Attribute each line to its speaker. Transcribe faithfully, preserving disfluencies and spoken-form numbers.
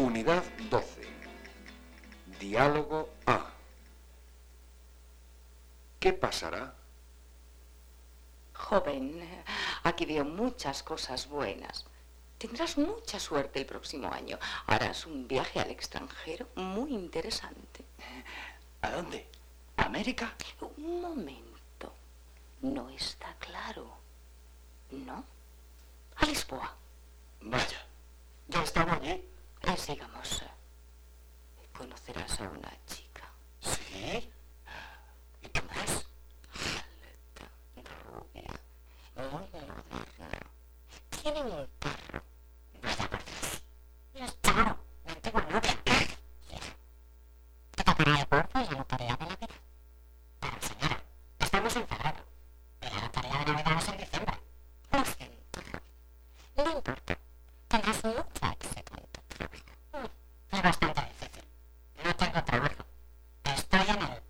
Speaker 1: Unidad doce. Diálogo A. ¿Qué pasará?
Speaker 2: Joven, aquí veo muchas cosas buenas. Tendrás mucha suerte el próximo año. Harás un viaje al extranjero muy interesante.
Speaker 3: ¿A dónde? ¿A América?
Speaker 2: Un momento. No está claro. ¿No? A Lisboa.
Speaker 3: Vaya, ya estaba allí.
Speaker 2: Eh, sigamos. Conocerás a una chica.
Speaker 3: ¿Sí? ¿Y qué más?
Speaker 2: Alta, rubia, muy moderna. Tiene un perro.
Speaker 3: Vaya por Dios. Es claro, mi antigua novia. Te tocaría el cuerpo y la lotería de Navidad. Pero señora, estamos en febrero. Y la lotería de Navidad es en diciembre. Lo siento.
Speaker 2: No importa.
Speaker 3: Tendrás mucho éxito en tu trabajo. Es bastante difícil. No tengo trabajo. Estoy en el